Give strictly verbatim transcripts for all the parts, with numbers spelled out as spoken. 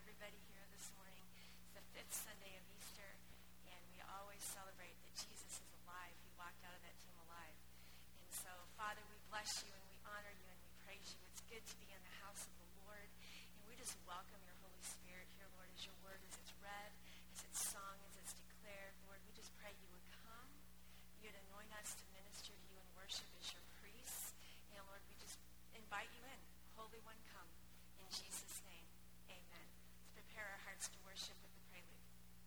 everybody here this morning. It's the fifth Sunday of Easter, and we always celebrate that Jesus is alive. He walked out of that tomb alive. And so, Father, we bless you and we honor you and we praise you. It's good to be in the house of the Lord, and we just welcome your Holy Spirit here, Lord, as your word, as it's read, as it's sung, as it's declared. Lord, we just pray you would come. You'd anoint us to minister to you and worship as your priests. And, Lord, we just invite you in. Holy One, come. In Jesus' name, amen. Let's prepare our hearts to worship with the prelude.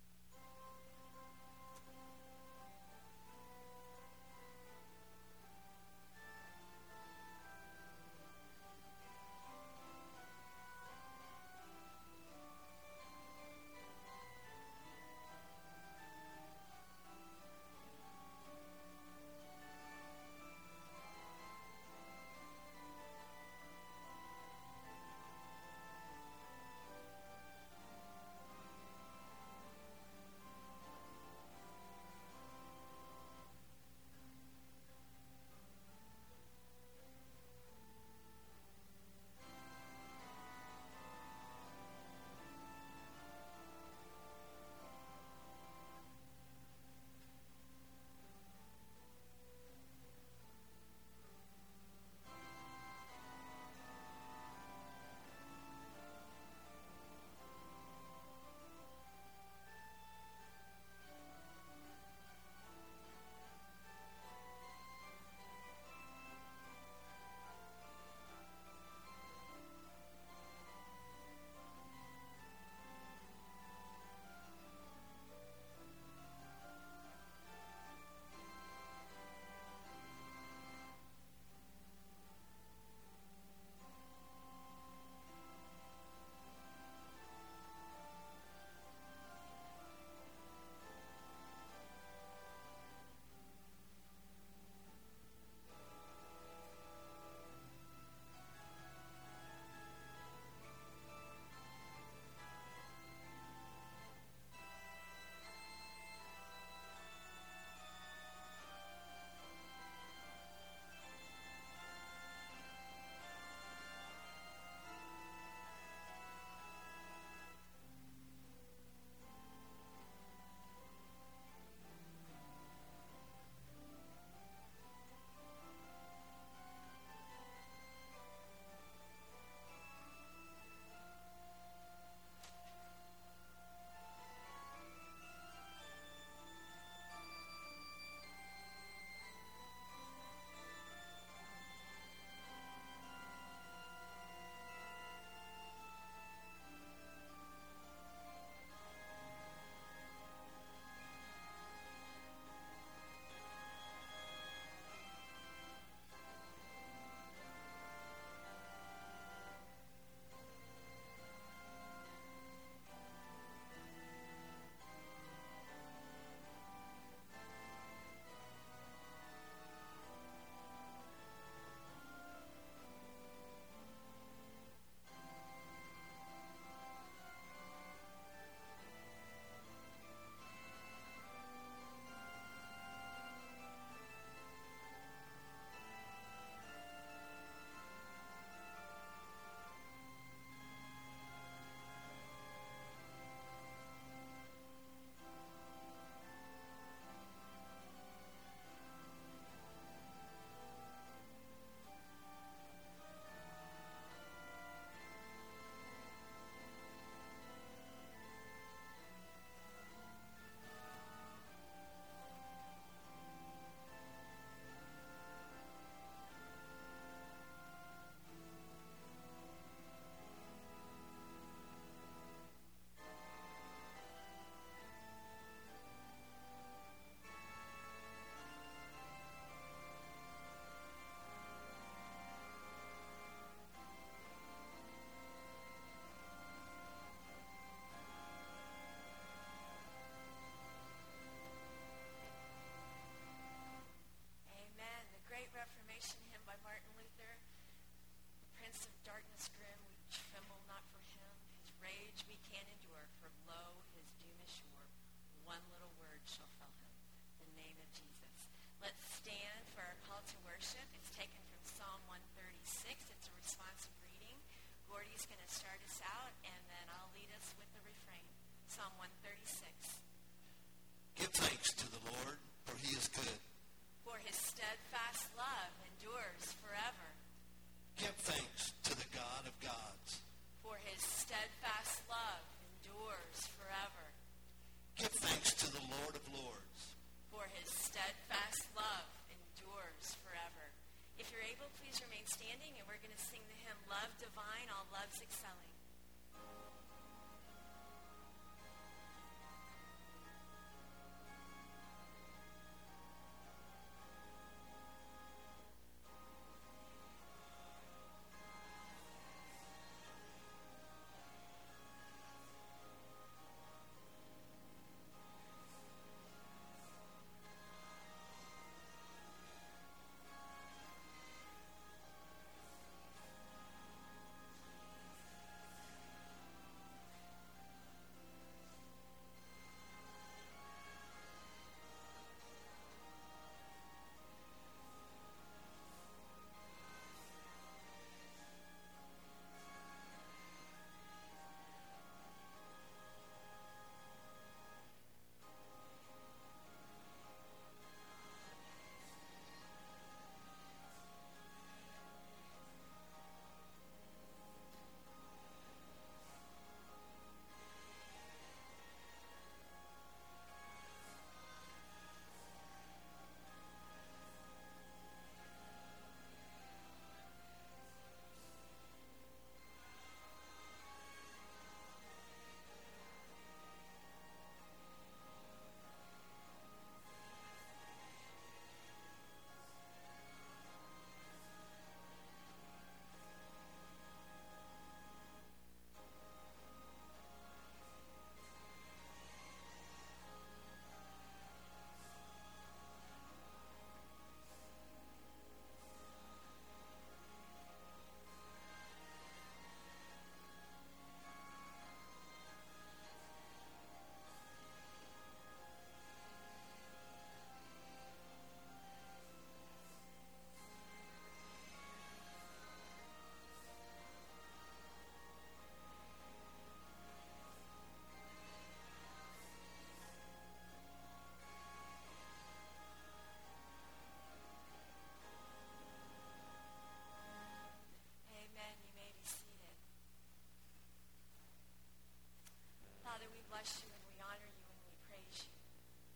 Reformation hymn by Martin Luther. The Prince of Darkness grim, we tremble not for him. His rage we can endure, for lo, his doom is sure. One little word shall fell him, the name of Jesus. Let's stand for our call to worship. It's taken from Psalm one thirty-six. It's a responsive reading. Gordy's going to start us out, and then I'll lead us Psalm one thirty-six. Give thanks to the Lord, for he is good. For his steadfast love endures forever. Give thanks to the God of gods. For his steadfast love endures forever. Give thanks to the Lord of lords. For his steadfast love endures forever. If you're able, please remain standing, and we're going to sing the hymn, Love Divine, All Loves Excelling. Father, we bless you and we honor you and we praise you.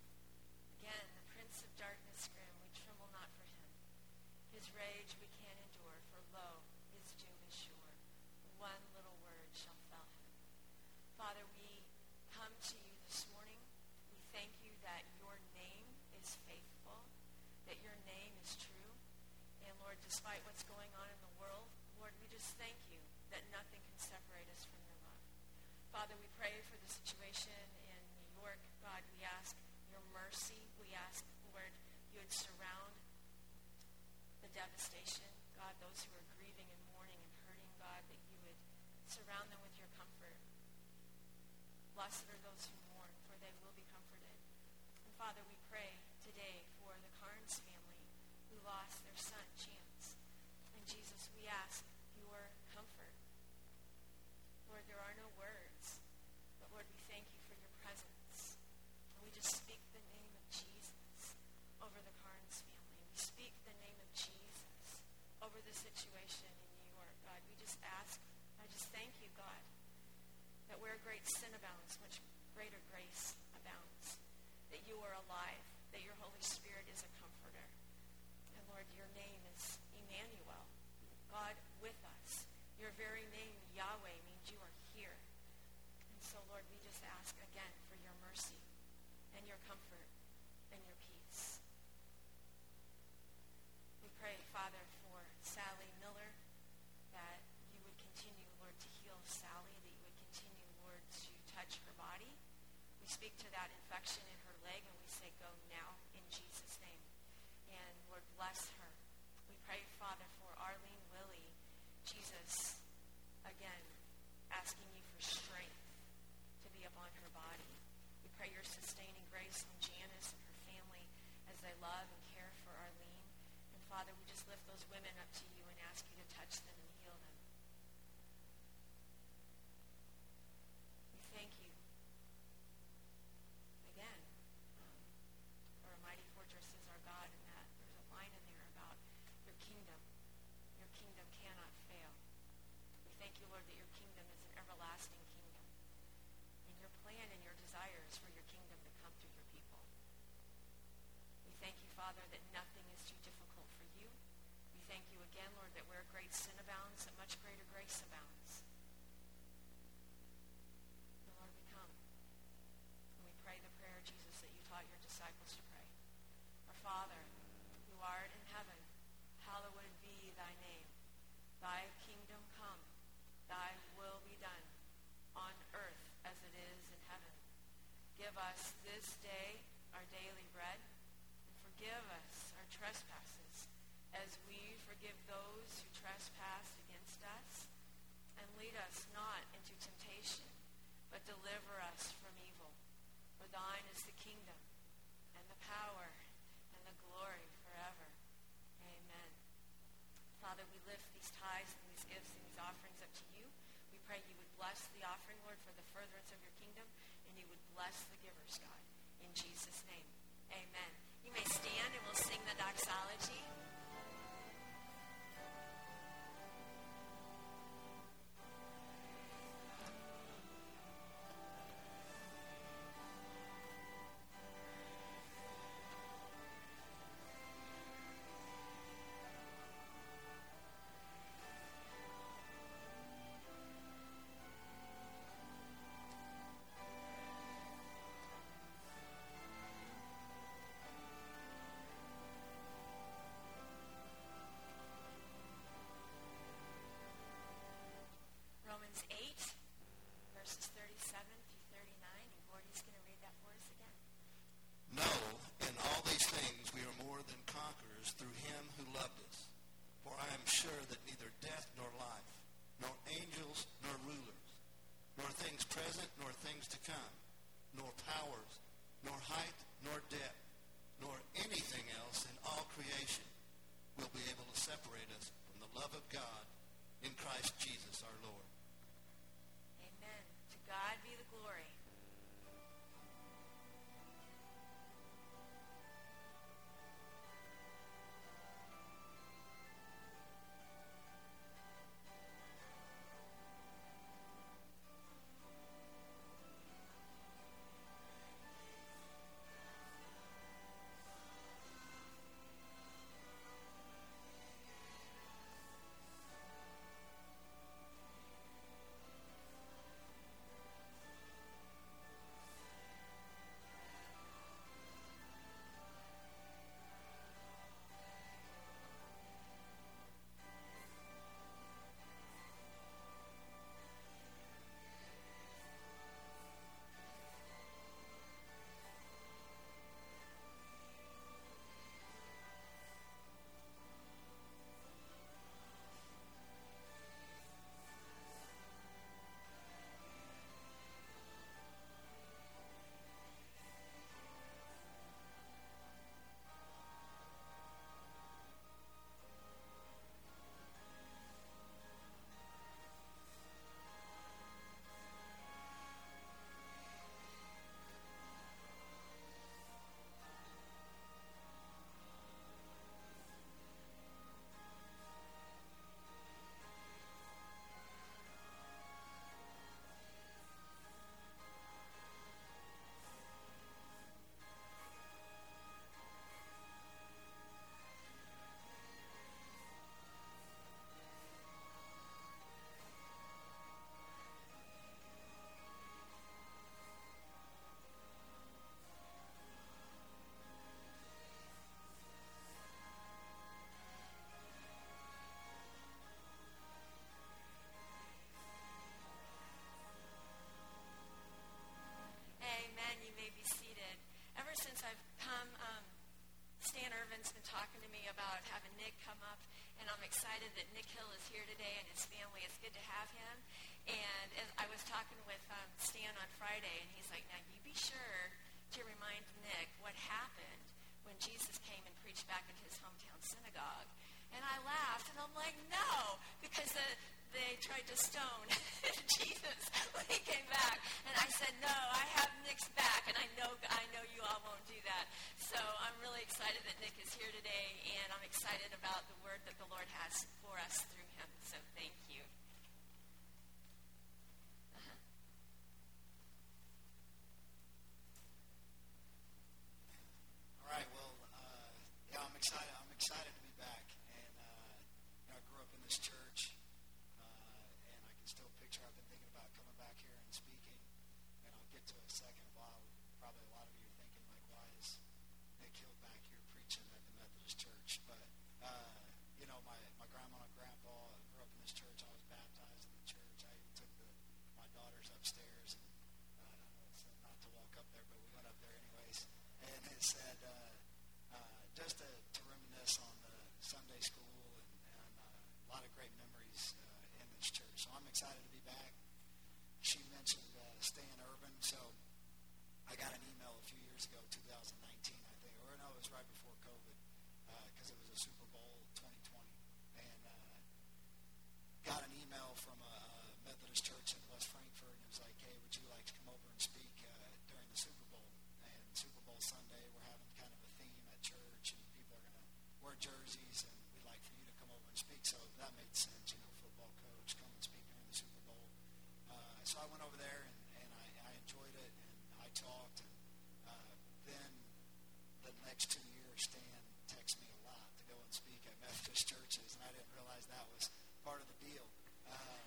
Again, the Prince of Darkness grim, we tremble not for him. His rage we can endure, for lo, his doom is sure. One little word shall fell him. Father, we come to you this morning. We thank you that your name is faithful, that your name is true. And Lord, despite what's going on in the world, Lord, we just thank you that nothing can separate us from your love. Father, we pray for the situation in New York. God, we ask your mercy. We ask, Lord, you would surround the devastation. God, those who are grieving and mourning and hurting, God, that you would surround them with your comfort. Blessed are those who mourn, for they will be comforted. And Father, we pray today for the Carnes family who lost their son, Chance. And Jesus, we ask your comfort. Lord, there are no words, but Lord, we thank you for your presence. And we just speak the name of Jesus over the Carnes family. We speak the name of Jesus over the situation in New York, God. We just ask, I just thank you, God, that where great sin abounds, much greater grace abounds, that you are alive, that your Holy Spirit is a comforter. And Lord, your name is Emmanuel, God with us. Your very name, Yahweh, means you are here. And so, Lord, we just ask again for your mercy and your comfort and your peace. We pray, Father, for Sally Miller, that you would continue, Lord, to heal Sally, that you would continue, Lord, to touch her body. We speak to that infection in her leg, and we say, go now in Jesus' name. And, Lord, bless her. We pray, Father, for Arlene Willie, Jesus, again, asking you for strength to be upon her body. We pray your sustaining grace on Janice and her family as they love and care for Arlene. And Father, we just lift those women up to you and ask you to touch them and heal them. We thank you Father, that nothing is too difficult for you. We thank you again, Lord, that where great sin abounds, that much greater grace abounds. And Lord, we come and we pray the prayer, Jesus, that you taught your disciples to pray. Our Father, who art in heaven, hallowed be thy name. Thy kingdom come, thy will be done, on earth as it is in heaven. Give us this day our daily bread, and forgive us our trespasses, as we forgive those who trespass against us. And lead us not into temptation, but deliver us from evil. For thine is the kingdom, and the power, and the glory forever. Amen. Father, we lift these tithes and these gifts and these offerings up to you. We pray you would bless the offering, Lord, for the furtherance of your kingdom, and you would bless the givers, God. In Jesus' name, amen. You may stand and we'll sing the doxology. Romans eight, verses thirty-seven through thirty-nine, and Gordy's going to read that for us again. No, in all these things we are more than conquerors through him who loved us. For I am sure that neither death nor life, nor angels nor rulers, nor things present nor things to come, nor powers, nor height nor depth, nor anything else in all creation will be able to separate us from the love of God in Christ Jesus our Lord. Amen. To God be the glory. talking to me about having Nick come up, and I'm excited that Nick Hill is here today and his family. It's good to have him. And as I was talking with um, Stan on Friday, and he's like, now you be sure to remind Nick what happened when Jesus came and preached back in his hometown synagogue. And I laughed, and I'm like, no, because the, they tried to stone Jesus when he came back. And I said, no, I have Nick's back, and I know I know you all won't do that. So I'm really excited that Nick is here today, and I'm excited about the word that the Lord has for us through him. So thank you. Uh-huh. All right, well, uh, probably a lot of you are thinking, like, why is Nick Hill back here preaching at the Methodist Church? But, uh, you know, my, my grandma and grandpa grew up in this church. I was baptized in the church. I even took the, my daughters upstairs, and uh, I know it's not to walk up there, but we went up there anyways. And it said, uh, uh, just to, to reminisce on the Sunday school and, and uh, a lot of great memories uh, in this church. So I'm excited to be back. She mentioned uh, staying urban, so I got an email a few years ago, two thousand nineteen, I think, or no, it was right before COVID, because uh, it was a Super Bowl twenty twenty, and uh, got an email from a, a Methodist church in West Frankfort, and it was like, hey, would you like to come over and speak uh, during the Super Bowl? And Super Bowl Sunday, we're having kind of a theme at church, and people are going to wear jerseys, and we'd like for you to come over and speak. So that made sense, you know, football coach, come and speak during the Super Bowl. Uh, so I went over there, and, and I, I enjoyed it, and I talked. And uh, then the next two years, Stan texted me a lot to go and speak at Methodist churches, and I didn't realize that was part of the deal. Uh,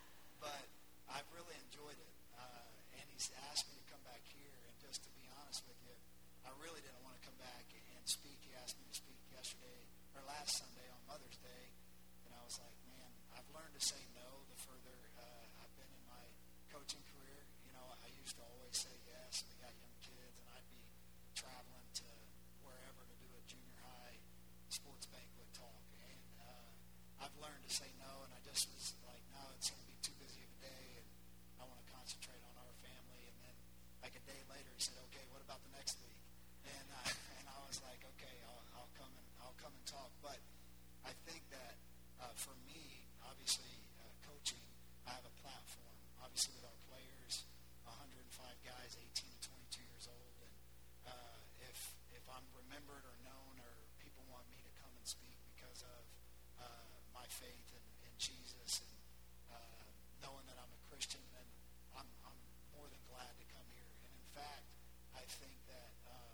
but I've really enjoyed it, uh, and he's asked me to come back here, and just to be honest with you, I really didn't want to come back and speak. He asked me to speak yesterday, or last Sunday on Mother's Day, and I was like, man, I've learned to say no the further uh, I've been in my coaching career. You know, I used to always say yes, and we got young kids, and I'd be traveling to wherever to do a junior high sports banquet talk, and uh, I've learned to say no, and I just was like, no, it's going to be too busy of a day, and I want to concentrate on our family. And then like a day later, he said, okay, what about the next week? And I, and I was like, okay, I'll, I'll come and I'll come and talk. But I think that uh, for me, obviously, uh, coaching, I have a platform, obviously with our players, one hundred five guys, eighteen to twenty-two years old, and uh, if if I'm remembered or known, or people want me to come and speak because of uh, my faith in, in Jesus, and uh, knowing that I'm a Christian, then I'm, I'm more than glad to come here. And in fact, I think that um,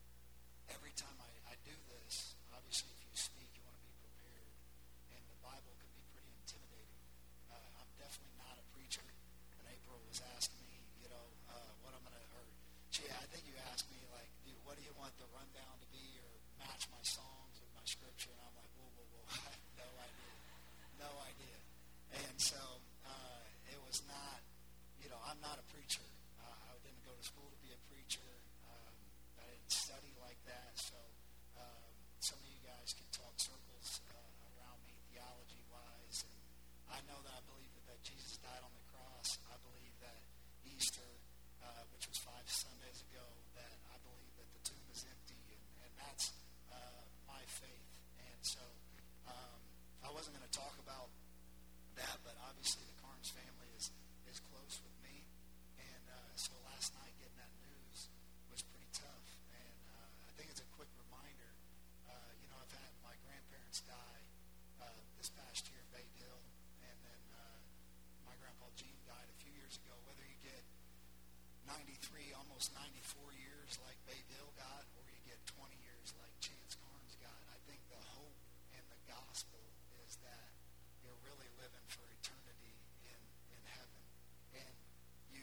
every time I, I do this, obviously if you speak, you want to be prepared, and the Bible can be pretty intimidating. Uh, I'm definitely not a preacher, and April was asking me, you know, uh, what I'm going to, or she, I think you asked me, like, dude, what do you want the rundown to be, or match my songs with my scripture? And I'm like, whoa, whoa, whoa, I have no idea, no idea. And so uh, it was not, you know, I'm not a preacher. Uh, I didn't go to school to be a preacher. Um, I didn't study like that. So um, some of you guys can talk circles uh, around me theology-wise. And I know that I believe that, that Jesus died on the cross. I believe that Easter, uh, which was five Sundays ago, that I believe that the tomb is empty. And, and that's uh, my faith. And so um, I wasn't going to talk about that, but obviously the Carnes family is, is close with me. And uh, so last night getting that news was pretty tough. And uh, I think it's a quick reminder. Uh, you know, I've had my grandparents die uh, this past year in Bay Hill, and then uh, my grandpa Gene died a few years ago. Whether you get ninety-three, almost ninety-four years like Babe Hill got, or you get twenty years like Chance Carnes got, I think the hope and the gospel is that you're really living for eternity in, in heaven. And you,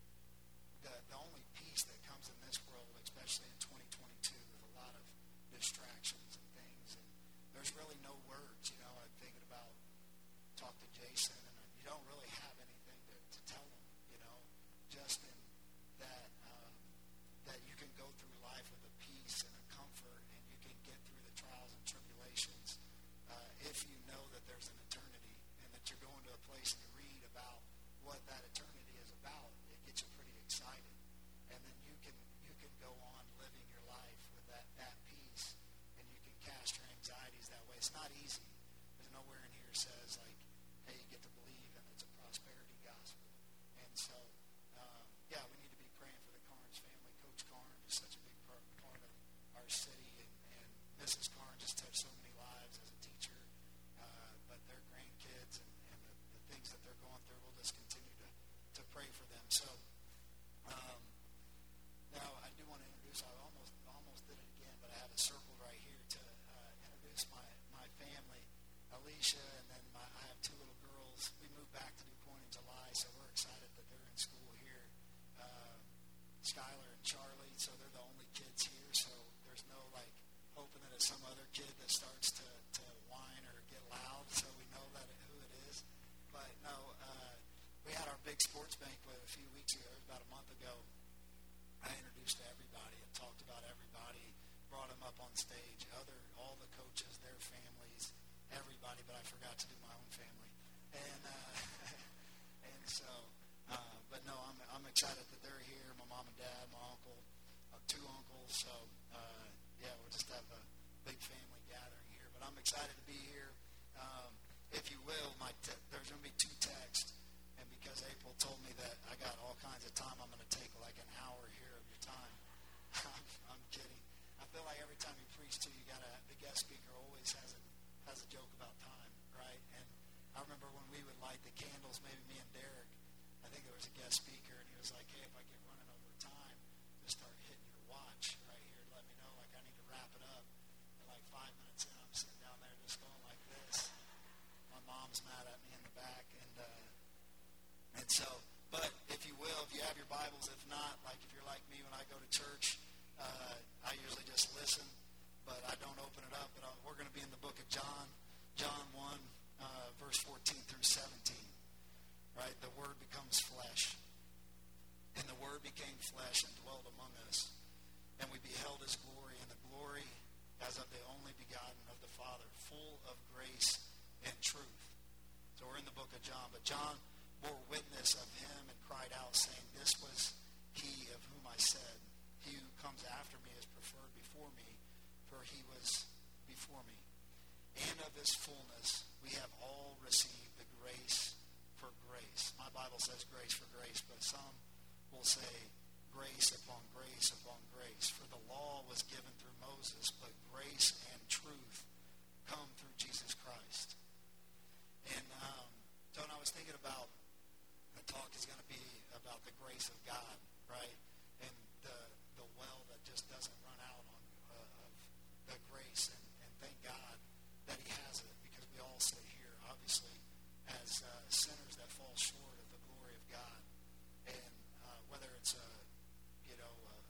the, the only peace that comes in this world, especially in twenty twenty-two, with a lot of distractions and things, and there's really no words. You know, I'm thinking about, talk to Jason, and you don't really have anything to, to tell him, you know, just in that um, that you can go through life with a peace and a comfort, and you can get through the trials and tribulations uh, if you know that there's an eternity, and that you're going to a place and you read about what that eternity is about. It gets you pretty excited, and then you can you can go on living your life with that, that peace, and you can cast your anxieties that way. It's not easy. There's nowhere in here says, like, hey, you get to believe, and it's a prosperity gospel. And so, um, yeah, we need to be praying for the Carnes family. Coach Carnes is such a big part, part of our city, and, and Missus Carnes has touched so many lives as a teacher, uh, but their grandkids and, and the, the things that they're going through, we'll just continue to, to pray for them. So um, now I do want to introduce, I almost almost did it again, but I have it circled right here to uh, introduce my, my family, Alicia, and then my, I have two little girls. We moved back to New Point in July, so we're excited that they're in school here. Uh, Skylar and Charlie, starts to, to whine or get loud, so we know that it, who it is. But no, uh, we had our big sports banquet a few weeks ago, about a month ago. I introduced everybody and talked about everybody, brought them up on stage, other all the coaches, their families, everybody, but I forgot to do my own family. And uh, and so, uh, but no, I'm I'm excited that they're here. My mom and dad, my uncle, uh, two uncles. So uh, yeah, we'll just have a big family gathering here. But I'm excited to be here. Um, if you will, my te- there's going to be two texts, and because April told me that I got all kinds of time, I'm going to take like an hour here of your time. I'm, I'm kidding. I feel like every time you preach too, you got to the guest speaker always has a has a joke about time, right? And I remember when we would light the candles, maybe me and Derek, I think there was a guest speaker, and he was like, hey, if I get running over time, just start hitting your watch right here to let me know, like I need to wrap it up. And like five minutes in, I'm sitting down there just going like this. My mom's mad at me in the back, and uh, and so, but if you will, if you have your Bibles, if not, like if you're like me when I go to church, uh, I usually just listen, but I don't open it up. But I'll, we're going to be in the book of John, John one, uh, verse fourteen through seventeen. Right, the Word becomes flesh, and the Word became flesh and dwelt among us, and we beheld His glory, and the glory as of the only begotten of the Father, full of grace and truth. So we're in the book of John, but John bore witness of Him and cried out, saying, this was He of whom I said, he who comes after me is preferred before me, for He was before me. And of His fullness we have all received the grace for grace. My Bible says grace for grace, but some will say grace upon grace upon grace. For the law was given through Moses, but grace and truth come through Jesus Christ. And um, so when I was thinking about the talk is going to be about the grace of God, right? And the the well that just doesn't run out on uh, of the grace. And, and thank God that He has it, because we all sit here, obviously, as uh, sinners that fall short of the glory of God. And uh, whether it's, uh, you know, uh,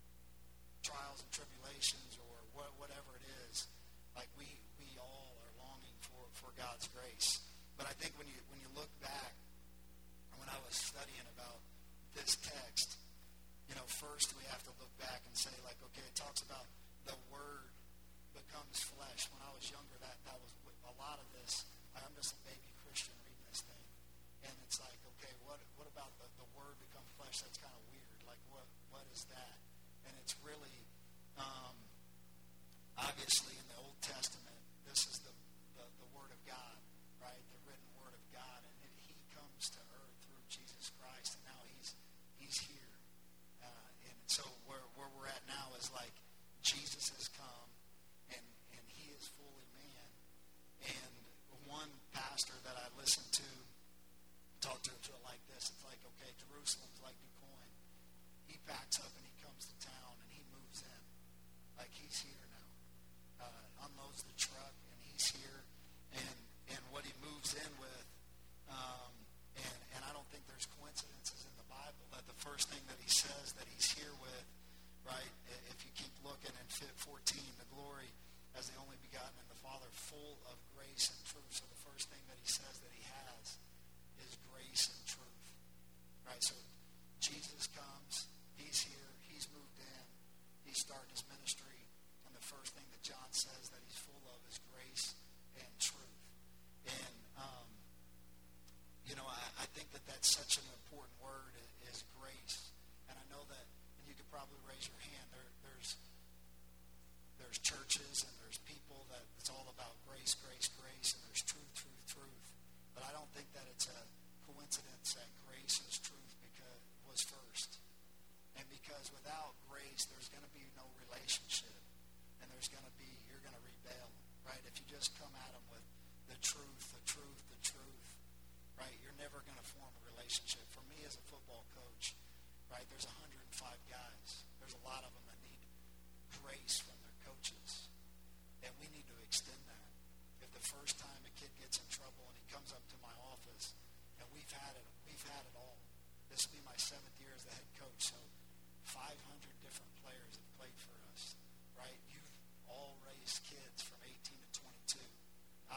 trials and tribulations or what, whatever it is, like we, we all are longing for, for God's grace. But I think when you when you look back, when I was studying about this text, you know, first we have to look back and say, like, okay, it talks about the Word becomes flesh. When I was younger, that, that was a lot of this. I'm just a baby Christian reading this thing. And it's like, okay, what what about the, the Word become flesh? That's kind of weird. Like, what what is that? And it's really, um, obviously, in the Old Testament, this is the, the, the Word of God, right? The written Word of God. And it, He comes to earth through Jesus Christ, and now He's He's here. Uh, and so where, where we're at now is like Jesus has come, and, and He is fully man. And one pastor that I listened to talk to it like this. It's like, okay, Jerusalem's like DuQuoin. He packs up and he comes to town and he moves in. Like He's here now. Uh, unloads the truck and He's here. And and what He moves in with, um, and, and I don't think there's coincidences in the Bible that the first thing that He says that He's here with, right, if you keep looking in fourteen, the glory as the only begotten in the Father, full of grace and truth. So the first thing that He says that He has is grace and truth. Right? So Jesus comes, He's here, He's moved in, He's starting His ministry, and the first thing that John says that He's full of is grace and truth. And, um, you know, I, I think that that's such an important word, is grace. And I know that, and you could probably raise your hand, there, there's there's churches and there's people that it's all about grace, grace, grace, and there's truth, truth, truth. But I don't think that it's a coincidence that grace is truth because was first. And because without grace, there's going to be no relationship. And there's going to be, you're going to rebel, right? If you just come at them with the truth, the truth, the truth, right? You're never going to form a relationship. For me as a football coach, right, there's one hundred five guys. There's a lot of them that need grace from their coaches. And we need to extend that. If the first time a kid gets in trouble and he comes up to my office, and we've had it, we've had it all. This will be my seventh year as the head coach, so five hundred different players have played for us, right? You've all raised kids from eighteen to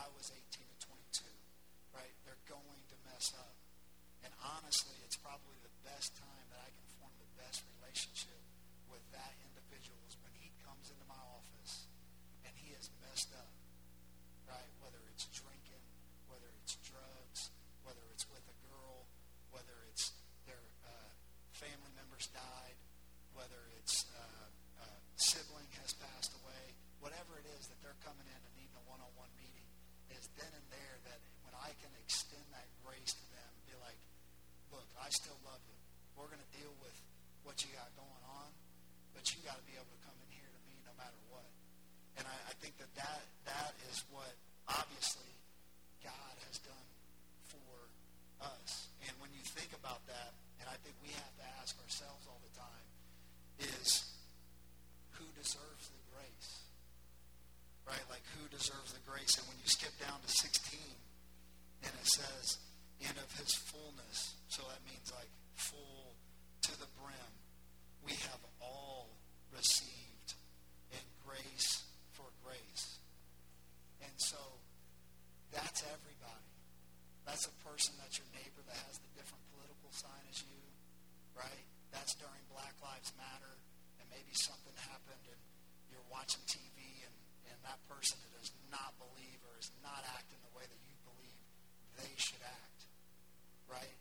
I was eighteen to twenty-two, right? They're going to mess up. And honestly, it's probably the best time that I can form the best relationship with that individual is when he comes into my office and he has messed up, right? Whether it's drinking, whether it's drugs, whether it's with a girl, whether it's their uh, family members died, whether it's uh, a sibling has passed away, whatever it is that they're coming in and needing a one-on-one meeting, is then and there that when I can extend that grace to them and be like, look, I still love you. We're going to deal with what you got going on, but you got to be able to come in here to me no matter what. And I, I think that, that that is what obviously God has done for us. And when you think about that, and I think we have to ask ourselves all the time, is who deserves the grace? Right? Like, who deserves the grace? And when you skip down to sixteen, and it says, and of his fullness, so that means like full to the brim, we have all received in grace for grace. And so that's everybody. That's a person that's your neighbor that has the different political sign as you, right? That's during Black Lives Matter, and maybe something happened and you're watching T V and, and that person that does not believe or is not acting the way that you believe they should act, right?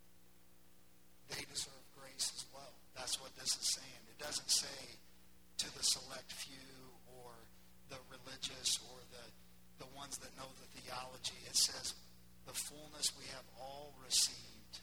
They deserve grace as well. That's what this is saying. It doesn't say to the select few or the religious or the, the ones that know the theology. It says the fullness we have all received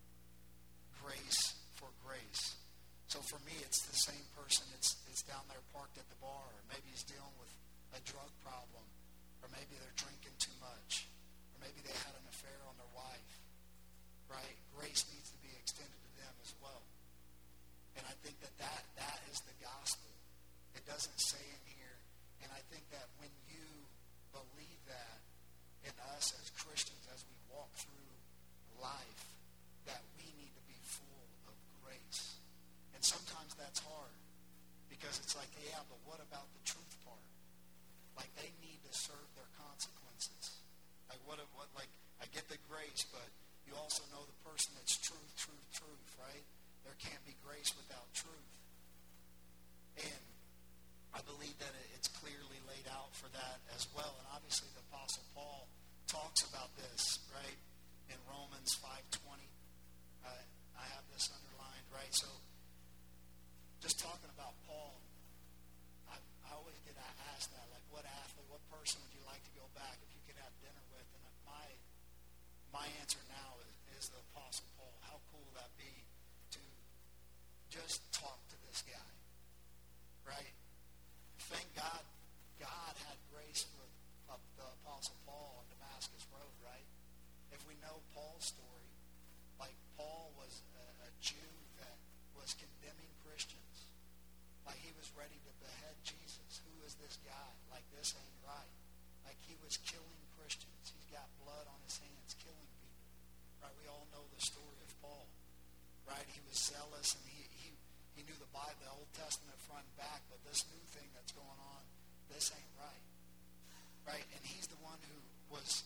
grace for grace. So for me, it's the same person. It's, it's down there parked at the bar. Or maybe he's dealing with a drug problem. Or maybe they're drinking too much. Or maybe they had an affair on their wife. Right? Grace needs to be extended to them as well. And I think that that, that is the gospel. It doesn't say in here. And I think that when you believe that in us as Christians, as we walk through life, that we need to be full of grace. And sometimes that's hard. Because it's like, yeah, but what about the truth part? Like, they need to serve their consequences. Like, what, what, like, I get the grace, but you also know the person that's truth, truth, truth, right? There can't be grace without truth. And I believe that it's clearly laid out for that as well. And obviously the Apostle Paul talks about this, right? In Romans five twenty. Uh, I have this underlined, right? So just talking about Paul, I, I always get asked that, like, what athlete, what person would you like to go back if you could have dinner with? And my my answer now is, is the Apostle Paul. How cool would that be to just talk to this guy, right? Thank God God had grace for uh, the Apostle Paul on Damascus Road, right? If we know Paul's story, like, Paul was a, a Jew that was condemning Christians. Like, he was ready to behead Jesus. Who is this guy? Like, this ain't right. Like, he was killing Christians. He's got blood on his hands, killing people. Right? We all know the story of Paul. Right? He was zealous, and he, he, he knew the Bible, the Old Testament front and back, but this new thing that's going on, this ain't right. Right? And he's the one who was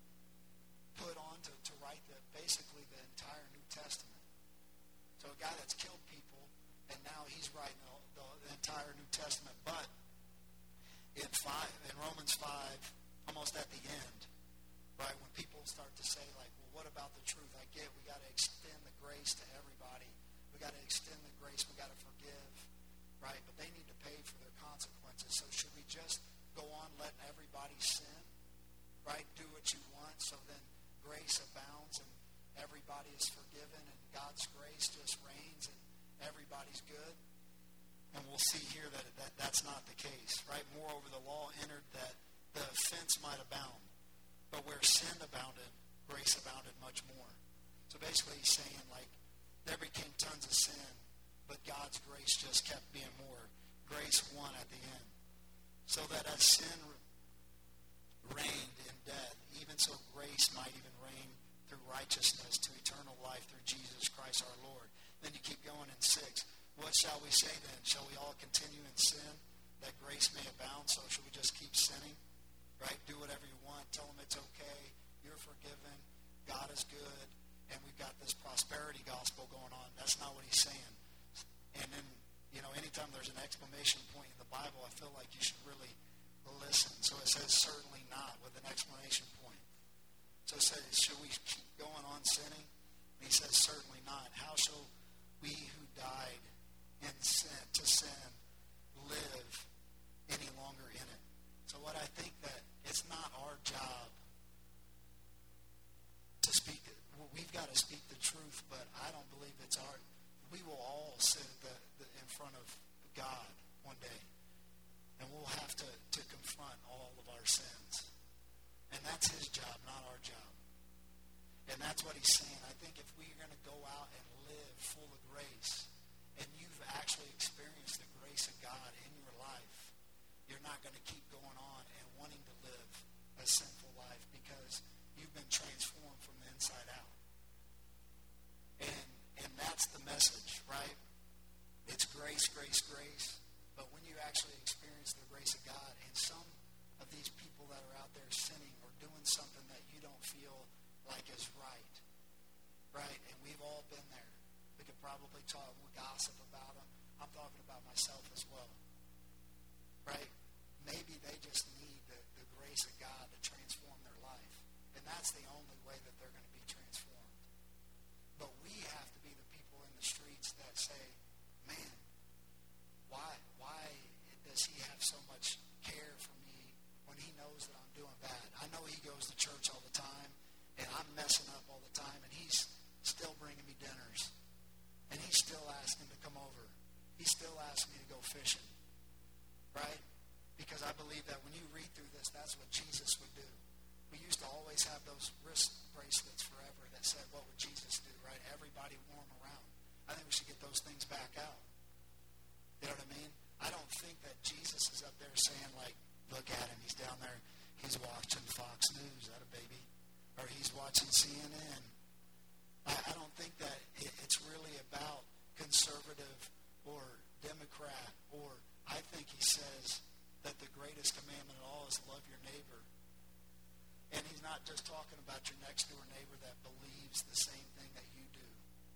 put on to, to write the, basically the entire New Testament. So a guy that's killed people, and now he's writing the, the, the entire New Testament. But in five, in Romans five, almost at the end, right, when people start to say, like, well, what about the truth? I get we got to extend the grace to everybody. We got to extend the grace. We got to forgive, right? But they need to pay for their consequences. So should we just go on letting everybody sin, right? Do what you want, so then grace abounds and everybody is forgiven and God's grace just reigns and everybody's good? And we'll see here that, that that's not the case, right? Moreover, the law entered that the offense might abound. But where sin abounded, grace abounded much more. So basically he's saying, like, there became tons of sin, but God's grace just kept being more. Grace won at the end. So that as sin reigned in death, even so grace might even reign through righteousness to eternal life through Jesus Christ our Lord. Then you keep going in six. What shall we say then? Shall we all continue in sin that grace may abound? So should we just keep sinning? right? Do whatever you want. Tell them it's okay. You're forgiven. God is good. And we've got this prosperity gospel going on. That's not what he's saying. And then, you know, anytime there's an exclamation point in the Bible, I feel like you should really listen. So it says certainly not with an exclamation point. So it says, should we keep going on sinning? And he says certainly not. How shall we who died in sin, to sin live any longer in it? So what I think that it's not our job to speak it. Well, we've got to speak the truth, but I don't believe it's our. We will all sit the, the, in front of God one day, and we'll have to, to confront all of our sins. And that's his job, not our job. And that's what he's saying. I think if we're going to go out and live full of grace, and you've actually experienced the grace of God in your life, you're not going to keep going on and wanting to live a sinful life because you've been transformed from the inside out. And and that's the message, right? It's grace, grace, grace. But when you actually experience the grace of God, and some of these people that are out there sinning or doing something that you don't feel like is right, right? And we've all been there. We could probably talk, we'll gossip about them. I'm talking about myself as well, right? Maybe they just need the, the grace of God to transform their life. And that's the only way that they're going to be transformed. But we have to be the people in the streets that say, man, why why does he have so much care for me when he knows that I'm doing bad? I know he goes to church all the time, and I'm messing up all the time, and he's still bringing me dinners. And he's still asking to come over. He still asks me to go fishing. Right? Because I believe that when you read through this, that's what Jesus would do. We used to always have those wrist bracelets forever that said, what would Jesus do, right? Everybody wore them around. I think we should get those things back out. You know what I mean? I don't think that Jesus is up there saying, like, look at him, he's down there, he's watching Fox News, that a baby. Or he's watching C N N. I, I don't think that it, it's really about conservative or Democrat, or I think he says that the greatest commandment of all is love your neighbor. And he's not just talking about your next door neighbor that believes the same thing that you do.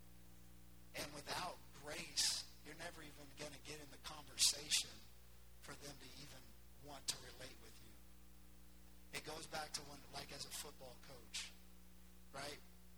And without grace, you're never even going to get in the conversation for them to even want to relate with you. It goes back to when, like as a football coach, right?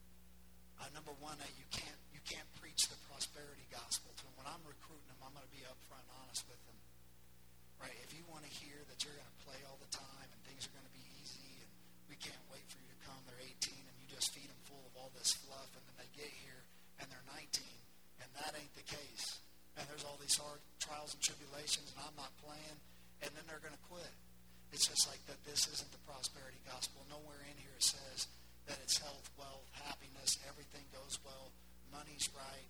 Uh, number one, that you can't you can't preach the prosperity gospel to them. When I'm recruiting them, I'm going to be upfront and honest with them. Right? If you want to hear that you're going to play all the time and things are going to be easy and we can't wait for you to come, they're eighteen, and you just feed them full of all this fluff, and then they get here and they're nineteen, and that ain't the case. And there's all these hard trials and tribulations, and I'm not playing, and then they're going to quit. It's just like that this isn't the prosperity gospel. Nowhere in here it says that it's health, wealth, happiness, everything goes well, money's right.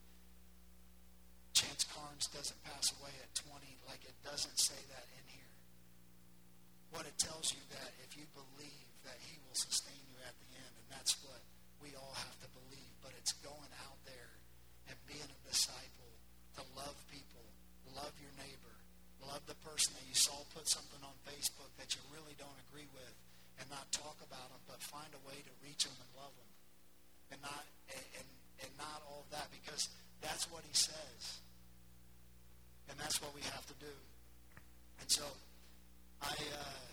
Chance Carnes doesn't pass away at twenty, like it doesn't say that in here. What it tells you that if you believe that he will sustain you at the end, and that's what we all have to believe, but it's going out there and being a disciple, to love people, love your neighbor, love the person that you saw put something on Facebook that you really don't agree with, and not talk about them, but find a way to reach them and love them. And not and, and, and not all of that, because that's what he says. And that's what we have to do. And so I uh,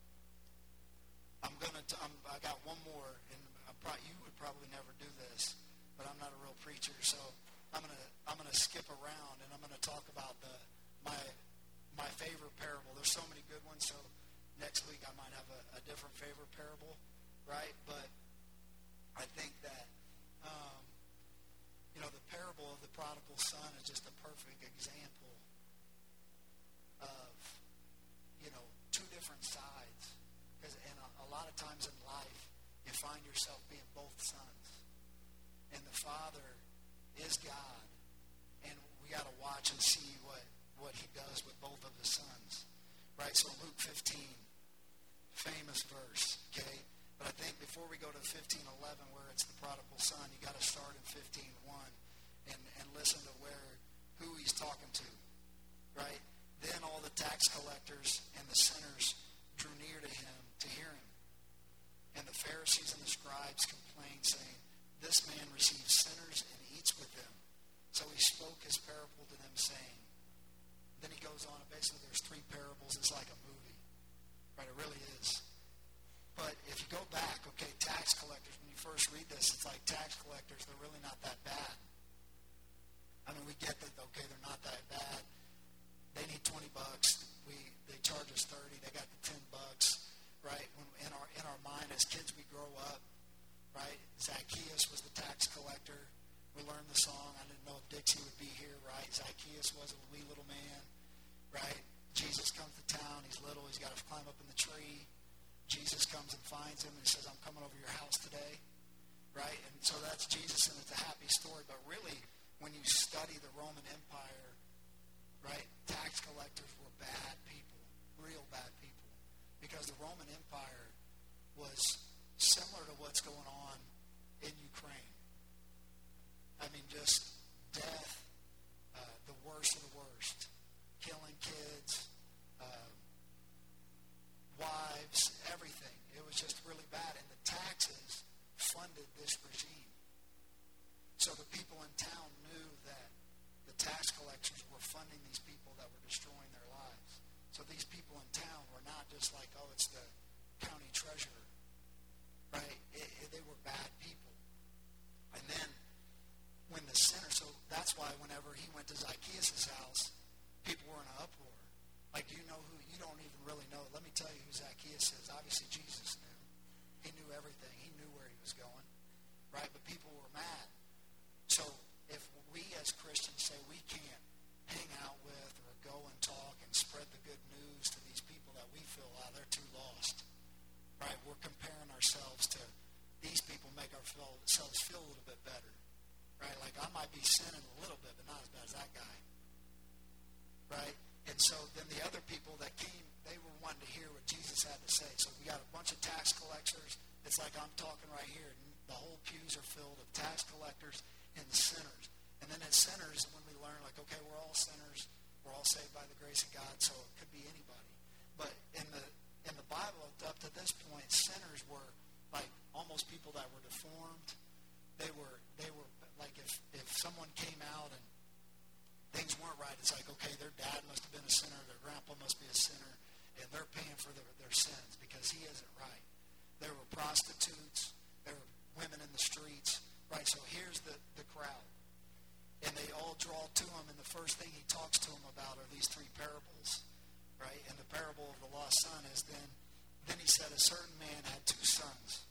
I'm gonna t- I'm, I got one more, and I pro- you would probably never do this, but I'm not a real preacher, so I'm gonna I'm gonna skip around, and I'm gonna talk about the my my favorite parable. There's so many good ones, so next week I might have a, a different favorite parable, right? But I think that um, you know, the parable of the prodigal son is just a perfect example of, you know, two different sides. Because and a, a lot of times in life, you find yourself being both sons. And the Father is God. And we got to watch and see what, what he does with both of his sons. Right? So Luke fifteen, famous verse, okay? But I think before we go to fifteen eleven, where it's the prodigal son, you got to start in fifteen one and, and listen to where who he's talking to, right? Then all the tax collectors and the sinners drew near to him to hear him. And the Pharisees and the scribes complained, saying, "This man receives sinners and eats with them." So he spoke his parable to them, saying, then he goes on, and basically there's three parables. It's like a movie, right? It really is. But if you go back, okay, tax collectors, when you first read this, it's like tax collectors, they're really not that bad. I mean, we get that, okay, they're not that bad. They need twenty bucks. We They charge us thirty. They got the ten bucks, right? When in our in our mind as kids, we grow up, right? Zacchaeus was the tax collector. We learned the song. I didn't know if Dixie would be here, right? Zacchaeus was a wee little man, right? Jesus comes to town. He's little. He's got to climb up in the tree. Jesus comes and finds him and says, "I'm coming over your house today," right? And so that's Jesus, and it's a happy story. But really, when you study the Roman Empire, right, tax collectors were bad people, real bad people, because the Roman Empire was similar to what's going on in Ukraine. I mean, just death, uh, the worst of the worst, killing kids, um, wives, everything. It was just really bad, and the taxes funded this regime. So the people in town knew that the tax collectors were funding these people that were destroying their lives. So these people in town were not just like, oh, it's the county treasurer, right? It, it, they were bad people. And then when the sinner, so that's why whenever he went to Zacchaeus' house, people were in an uproar. Like, do you know who, you don't even really know. Let me tell you who Zacchaeus is. Obviously, Jesus knew. He knew everything. He knew where he was going, right? But people were mad. So if we as Christians say we can't hang out with or go and talk and spread the good news to these people that we feel, ah, they're too lost, right? We're comparing ourselves to these people, make ourselves feel a little bit better, right? Like, I might be sinning a little bit, but not as bad as that guy, right? And so then the other people that came, they were wanting to hear what Jesus had to say. So we got a bunch of tax collectors. It's like I'm talking right here. The whole pews are filled of tax collectors and sinners. And then as sinners, when we learn, like, okay, we're all sinners. We're all saved by the grace of God, so it could be anybody. But in the in the Bible, up to this point, sinners were like almost people that were deformed. They were they were like if, if someone came out and things weren't right, it's like, okay, their dad must have been a sinner, their grandpa must be a sinner, and they're paying for their, their sins because he isn't right. There were prostitutes. There were women in the streets, right? So here's the, the crowd. And they all draw to him, and the first thing he talks to them about are these three parables, right? And the parable of the lost son is then, then he said, a certain man had two sons.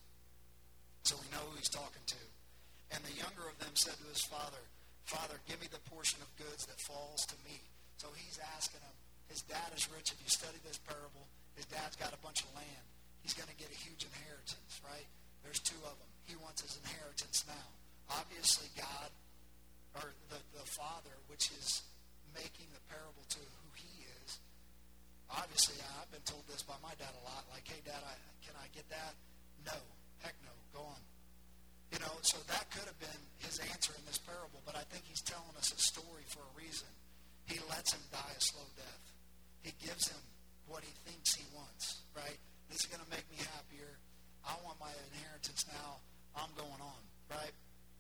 So we know who he's talking to. And the younger of them said to his father, "Father, give me the portion of goods that falls to me." So he's asking him, his dad is rich. If you study this parable, his dad's got a bunch of land. He's going to get a huge inheritance, right? There's two of them. He wants his inheritance now. Obviously, God, or the, the father, which is making the parable to who he is, obviously, I've been told this by my dad a lot, like, "Hey, Dad, I, can I get that?" "No. Heck no. Go on." You know, so that could have been his answer in this parable, but I think he's telling us a story for a reason. He lets him die a slow death. He gives him what he thinks he wants, right? This is going to make me happier. I want my inheritance now. I'm going on, right?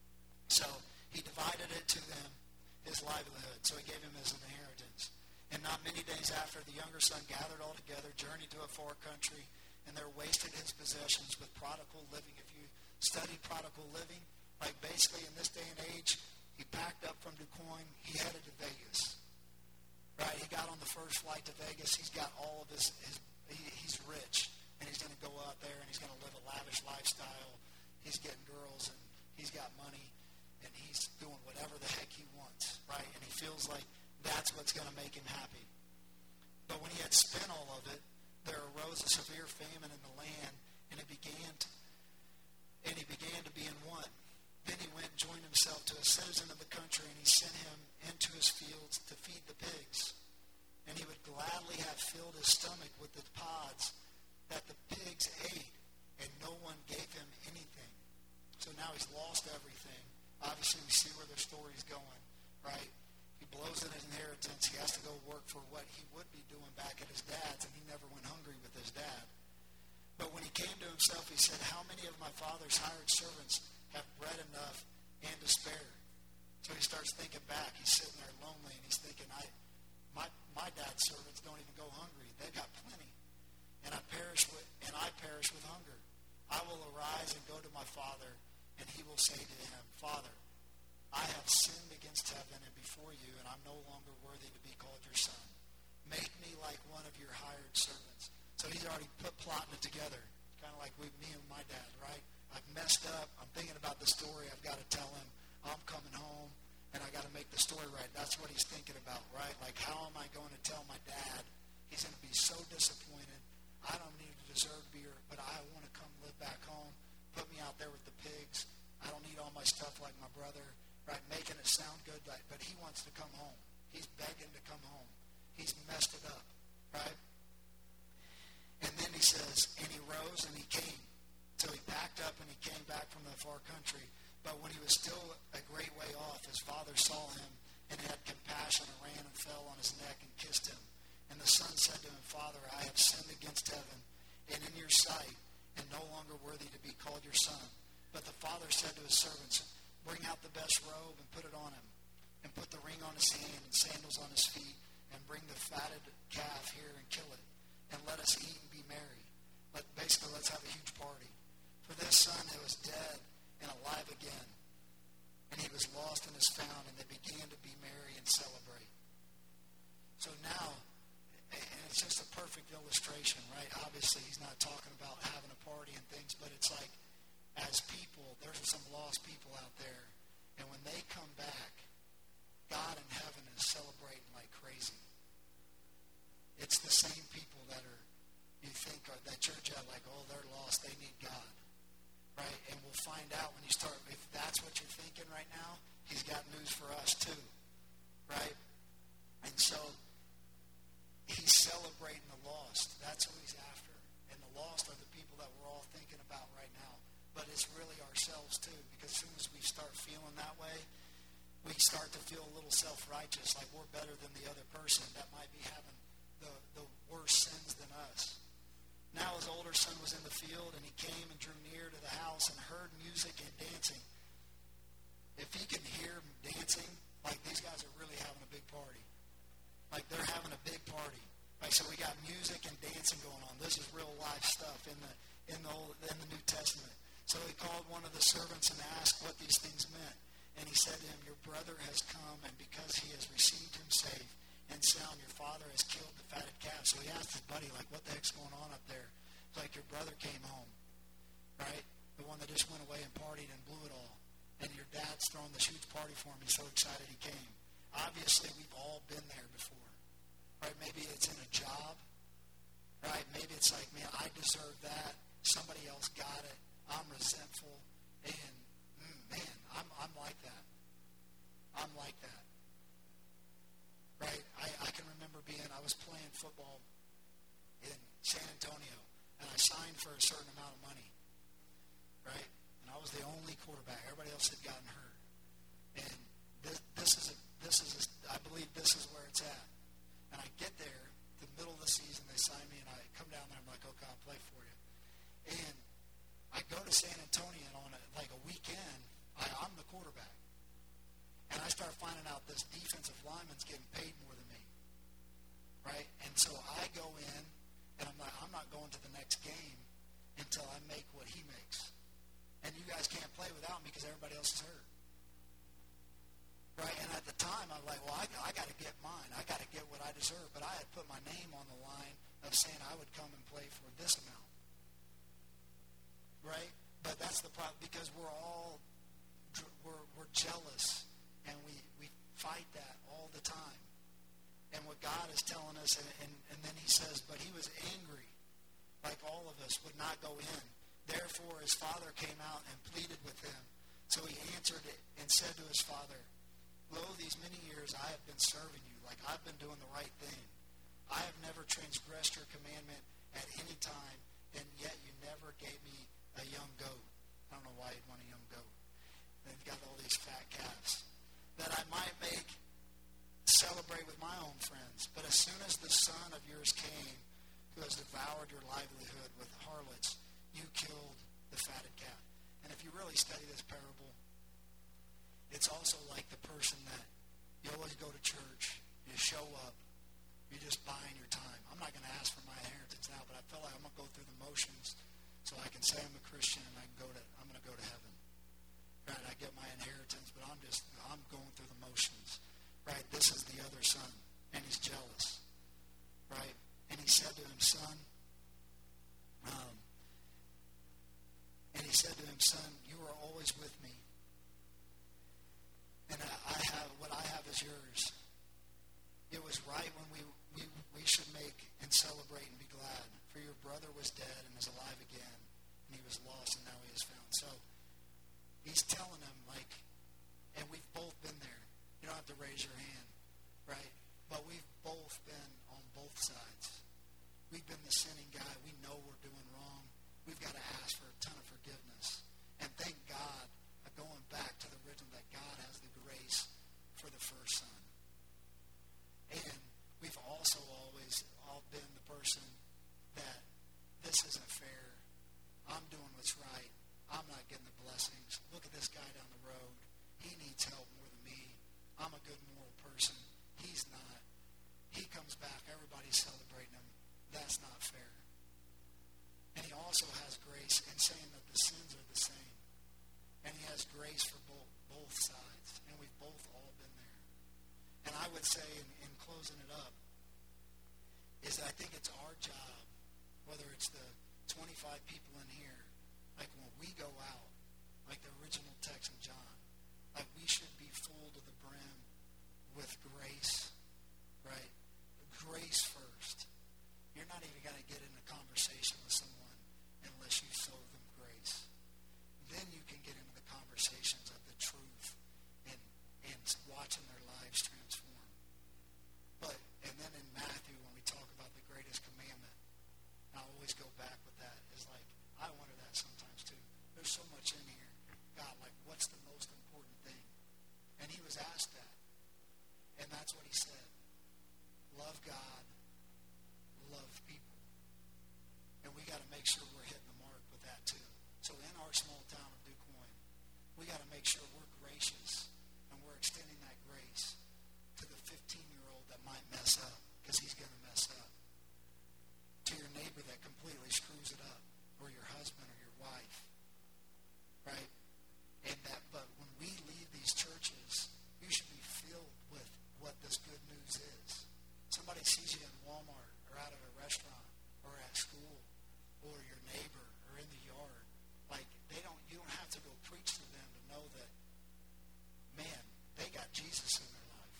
So he divided it to them, his livelihood. So he gave him his inheritance. And not many days after, the younger son gathered all together, journeyed to a far country, and there wasted his possessions with prodigal living. If you study prodigal living, like basically in this day and age, he packed up from Du Quoin, he headed to Vegas. Right? He got on the first flight to Vegas. He's got all of his, his he, he's rich, and he's going to go out there and he's going to live a lavish lifestyle. He's getting girls, and he's got money, and he's doing whatever the heck he wants, right? And he feels like that's what's going to make him happy. But when he had spent all of it, there arose a severe famine in the land, and it began to And he began to be in want. Then he went and joined himself to a citizen of the country, and he sent him into his fields to feed the pigs. And he would gladly have filled his stomach with the pods that the pigs ate, and no one gave him anything. So now he's lost everything. Obviously, we see where the story's going, right? He blows in his inheritance. He has to go work for what he would be doing back at his dad's, and he never went hungry with his his dad. But when he came to himself, he said, how many of my father's hired servants have bread enough and to spare? So he starts thinking back. He's sitting there lonely, and he's thinking, I, my my dad's servants don't even go hungry. They've got plenty, and I perish with and I perish with hunger. I will arise and go to my father, and he will say to him, Father, I have sinned against heaven and before you, and I'm no longer worthy to be called your son. Make me like one of your hired servants. So he's already put plotting it together, kind of like we, me and my dad, right? I've messed up. I'm thinking about the story. I've got to tell him I'm coming home, and I got to make the story right. That's what he's thinking about, right? Like, how am I going to tell my dad? He's going to be so disappointed. I don't need to deserve to be here, but I want to come live back home. Put me out there with the pigs. I don't need all my stuff like my brother, right? Making it sound good, right? But he wants to come home. He's begging to come home. He's messed it up, right? And then he says, and he rose and he came. So he packed up and he came back from the far country. But when he was still a great way off, his father saw him and had compassion and ran and fell on his neck and kissed him. And the son said to him, Father, I have sinned against heaven and in your sight, and no longer worthy to be called your son. But the father said to his servants, bring out the best robe and put it on him, and put the ring on his hand and sandals on his feet, and bring the fatted calf here and kill it, and let us eat and be merry. But basically, let's have a huge party. For this son that was dead and alive again, and he was lost and is found, and they began to be merry and celebrate. So now, and it's just a perfect illustration, right? Obviously, he's not talking about having a party and things, but it's like, as people, there's some lost people out there, and when they come back, God in heaven is celebrating like crazy. It's the same people that are, you think, are that church at, like, oh, they're lost, they need God. Right? And we'll find out when you start, if that's what you're thinking right now, he's got news for us too. Right? And so, he's celebrating the lost. That's who he's after. And the lost are the people that we're all thinking about right now. But it's really ourselves too. Because as soon as we start feeling that way, we start to feel a little self-righteous, like we're better than the other person that might be having the, the worse sins than us. Now his older son was in the field, and he came and drew near to the house and heard music and dancing. If he can hear dancing, like these guys are really having a big party. Like they're having a big party. Right? So we got music and dancing going on. This is real life stuff in the in the Old, in the New Testament. So he called one of the servants and asked what these things meant. And he said to him, your brother has come, and because he has received him safe and sound, your father has killed the fatted calf. So he asked his buddy, like, what the heck's going on up there? It's like, your brother came home, right? The one that just went away and partied and blew it all. And your dad's throwing this huge party for him. He's so excited he came. Obviously, we've all been there before, right? Maybe it's in a job, right? Maybe it's like, man, I deserve that. Somebody else got it. I'm resentful. And, mm, man, I'm, I'm like that. I'm like that. Right? I, I can remember being, I was playing football in San Antonio, and I signed for a certain amount of money. Right? And I was the only quarterback. Everybody else had gotten hurt. And this, this is, a, this is a, I believe this is where it's at. And I get there, the middle of the season, they sign me, and I come down there, I'm like, okay, I'll play for you. And I go to San Antonio, and on a, like a weekend, I, I'm the quarterback. And I start finding out this defensive lineman's getting paid more than me. Right? And so I go in, and I'm like, I'm not going to the next game until I make what he makes. And you guys can't play without me because everybody else is hurt. Right? And at the time, I'm like, well, I, I got to get mine. I got to get what I deserve. But I had put my name on the line of saying I would come and play for this amount. Right? But that's the problem, because we're all, we're, we're jealous. And we, we fight that all the time. And what God is telling us, and, and, and then he says, but he was angry, like all of us, would not go in. Therefore his father came out and pleaded with him. So he answered it and said to his father, lo, these many years I have been serving you, like I've been doing the right thing. I have never transgressed your commandment at any time, and yet you never gave me a young goat. I don't know why you'd want a young goat. They've got all these fat calves. That I might make, celebrate with my own friends. But as soon as the son of yours came, who has devoured your livelihood with harlots, you killed the fatted calf. And if you really study this parable, it's also like the person that you always go to church, you show up, you're just buying your time. I'm not going to ask for my inheritance now, but I feel like I'm going to go through the motions so I can say I'm a Christian and I can go to, I'm going to go to heaven. Right? I get my inheritance, but I'm just, I'm going through the motions. Right? This is the other son, and he's jealous. Right? And he said to him, son, um, and he said to him, son, you are always with me. And I, I have, what I have is yours. It was right when we, we, we should make and celebrate and be glad. For your brother was dead and is alive again, and he was lost and now he is found. So he's telling him, like, and we've both been there. You don't have to raise your hand, right? But we've both been on both sides. We've been the sinning guy. We know we're doing wrong. We've got to ask for a ton of forgiveness. And thank God, uh, going back to the original, that God has the grace for the first son. And we've also always all been the person that this isn't fair. I'm doing what's right. I'm not getting the blessings. Look at this guy down the road. He needs help more than me. I'm a good moral person. He's not. He comes back. Everybody's celebrating him. That's not fair. And he also has grace in saying that the sins are the same. And he has grace for both, both sides. And we've both all been there. And I would say, in, in closing it up, is that I think it's our job, whether it's the twenty-five people in here, like when we go out, like the original text in John, like we should be full to the brim with grace, right? Grace first. You're not even going to get in a conversation with someone unless you show them grace. Then you can get into the conversations of the truth and, and watching their lives transform. But, and then in Matthew, when we talk about the greatest commandment, I always go back with that, is like, I wonder that sometimes too. There's so much in here. God, like, what's the most important thing? And he was asked that. And that's what he said. Love God, love people. And we got to make sure we're hitting the mark with that too. So in our small town of DuQuoin, we got to make sure we're gracious and we're extending that grace to the fifteen-year-old that might mess up, because he's going to mess up. To your neighbor that completely screws it up, or your husband or your wife, right? And that, but when we leave these churches, you should be filled with what this good news is. Somebody sees you in Walmart or out of a restaurant or at school or your neighbor or in the yard. Like, they don't, you don't have to go preach to them to know that, man, they got Jesus in their life.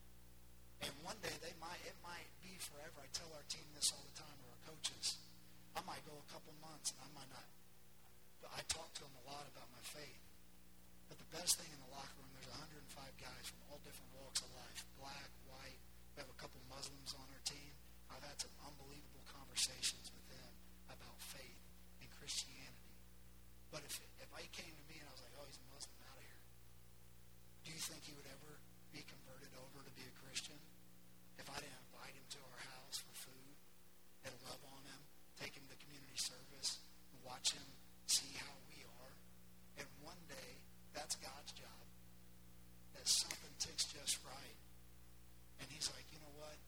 And one day they might, it might be forever. I tell our team this all the time, or our coaches. I might go a couple months and I might not. But I talk to them a lot about my faith. But the best thing in the locker room, there's one hundred five guys from all different walks of life, black, white. We have a couple Muslims on our team. I've had some unbelievable conversations with them about faith and Christianity. But if if I came to me and I was like, oh, he's a Muslim, out of here. Do you think he would ever be converted over to be a Christian? If I didn't invite him to our house for food and love on him, take him to community service, and watch him see how we are. And one day, that's God's job. That something ticks just right. And he's like, you know what?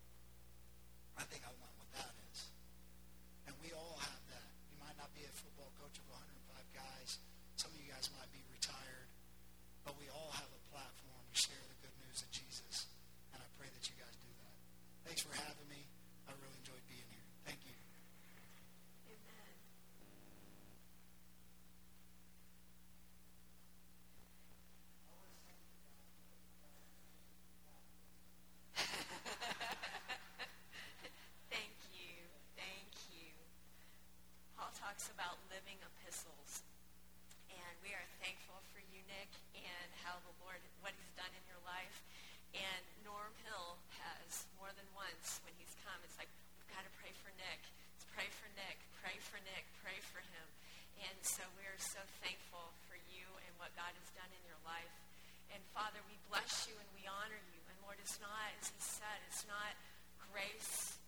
I think I want what that is. And we all have that. You might not be a football coach of one hundred five guys. Some of you guys might be retired. But we all have a platform to share the good news of Jesus. And I pray that you guys do that. Thanks for having me. I really enjoyed being here. Thank you. Amen. Thank you. Thank you. Paul talks about living epistles. And we are thankful for you, Nick, and how the Lord, what he's done in your life. And Norm Hill has more than once when he's come, it's like, we've got to pray for Nick. Let's pray for Nick. Pray for Nick. Pray for him. And so we're so thankful for you and what God has done in your life. And Father, we bless you and we honor you. And Lord, it's not, as he said, it's not grace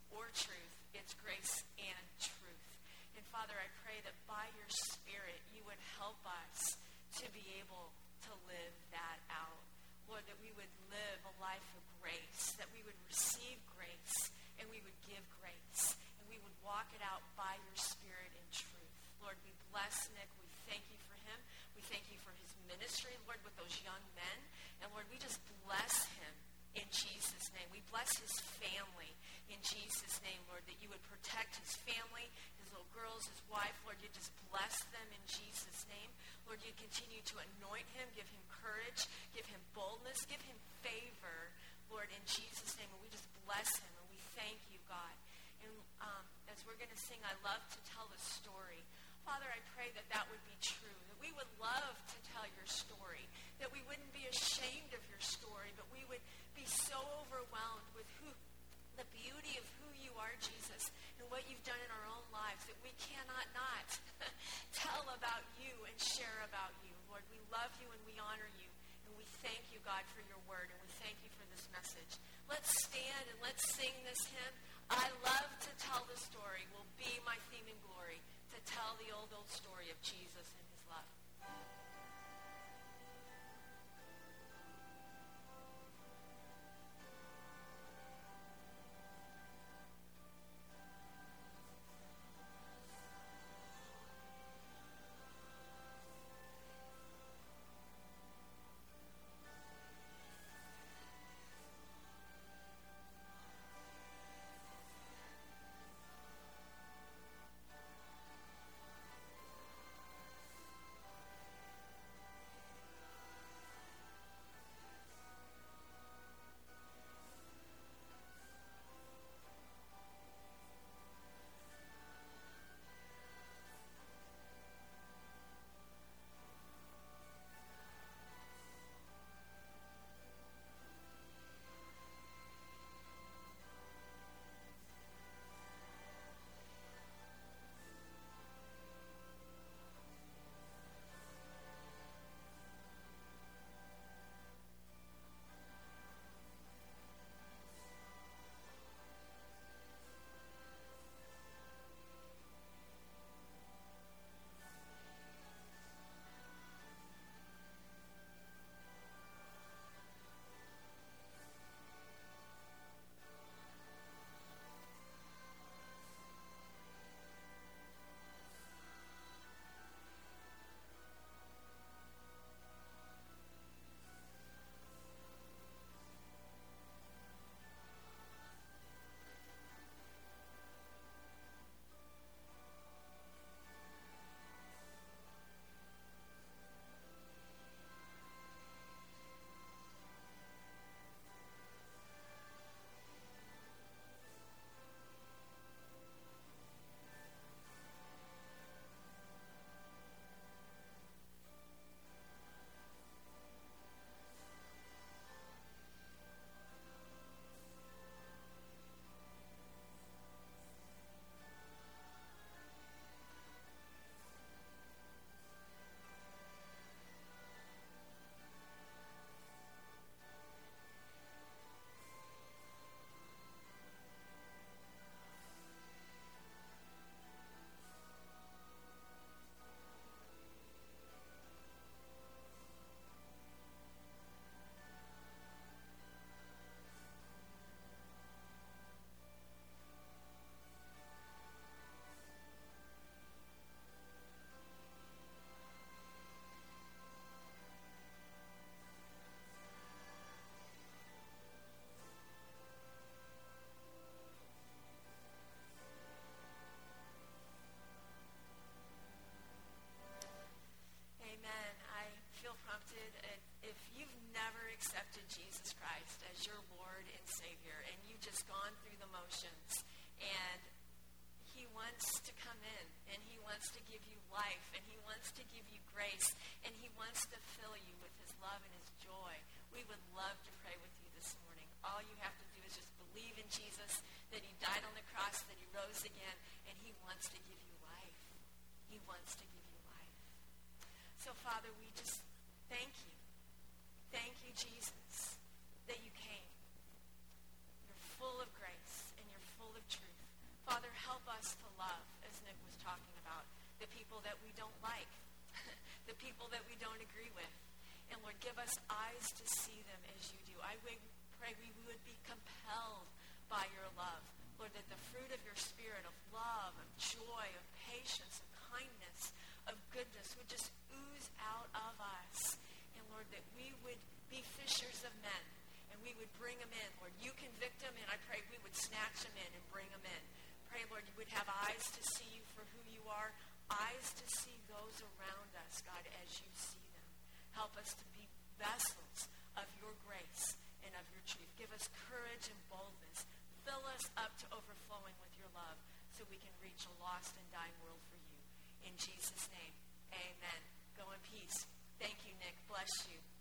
or truth. It's grace and truth. And Father, I pray that by your Spirit, you would help us to be able to live that out. Lord, that we would live a life of grace, that we would receive grace, and we would give grace, and we would walk it out by your Spirit in truth. Lord, we bless Nick. We thank you for him. We thank you for his ministry, Lord, with those young men. And Lord, we just bless him in Jesus' name. We bless his family in Jesus' name, Lord, that you would protect his family, his little girls, his wife. Lord, you just bless them in Jesus' name. Lord, you continue to anoint him, give him courage, give him boldness, give him favor, Lord, in Jesus' name. And we just bless him, and we thank you, God. And um, as we're going to sing, I love to tell the story. Father, I pray that that would be true, that we would love to tell your story, that we wouldn't be ashamed of your story, but we would be so overwhelmed with who, the beauty of who you are, Jesus, and what you've done in our own lives, that we cannot not tell about you and share about you. Lord, we love you and we honor you, and we thank you, God, for your word, and we thank you for this message. Let's stand and let's sing this hymn. I love to tell the story, will be my theme in glory, to tell the old, old story of Jesus and his love. accepted Jesus Christ as your Lord and Savior, and you've just gone through the motions, and he wants to come in, and he wants to give you life, and he wants to give you grace, and he wants to fill you with his love and his joy. We would love to pray with you this morning. All you have to do is just believe in Jesus, that he died on the cross, that he rose again, and he wants to give you life. He wants to give you life. So, Father, we just thank you. Thank you, Jesus, that you came. You're full of grace and you're full of truth. don't like, the people that we don't agree with. And Lord, give us eyes to see them as you do. I pray we would be compelled by your love. Lord, that the fruit of your Spirit of love, of joy, of patience, of kindness, of goodness would just ooze out of us. And Lord, that we would be fishers of men and we would bring them in. Lord, you convict them, and I pray we would snatch them in and bring them in. Pray, Lord, you would have eyes to see you for who you are, eyes to see those around us, God, as you see them. Help us to be vessels of your grace and of your truth. Give us courage and boldness. Fill us up to overflowing with your love so we can reach a lost and dying world for you. In Jesus' name, amen. Go in peace. Thank you, Nick. Bless you.